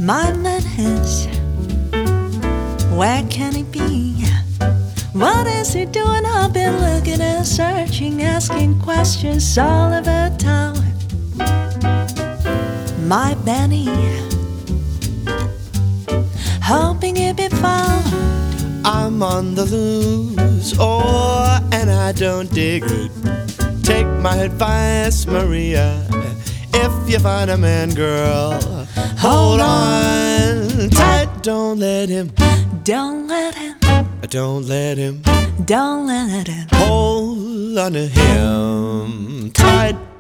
My man is, where can he be? What is he doing? I've been looking and searching, asking questions all over town. My Benny, hoping he'd be found. I'm on the loose, oh, and I don't dig it. Take my advice, Maria. If you find a man, girl, hold on tight. Don't let him, Don't let him, don't let him, don't let him. hold on to him tight.